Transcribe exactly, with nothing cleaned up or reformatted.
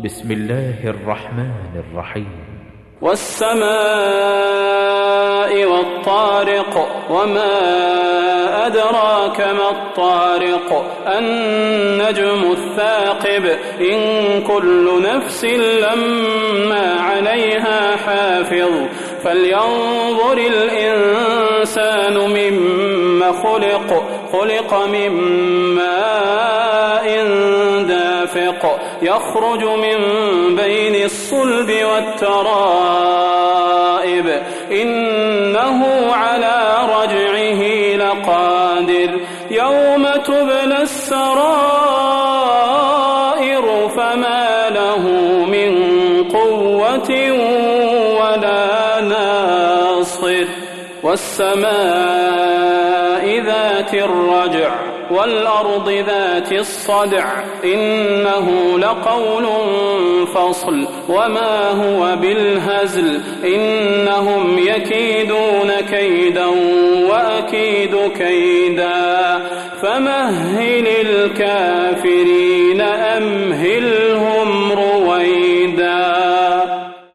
بسم الله الرحمن الرحيم. والسماء والطارق وما أدراك ما الطارق النجم الثاقب إن كل نفس لما عليها حافظ فلينظر الإنسان مما خلق خلق من ماء دافق يخرج من بين الصلب والترائب إنه على رجعه لقادر يوم تبلى السرائر فما له من قوة ولا ناصر والسماء ذات الرجع والأرض ذات الصدع إنه لقول فصل وما هو بالهزل إنهم يكيدون كيدا وأكيد كيدا فمهل الكافرين أمهل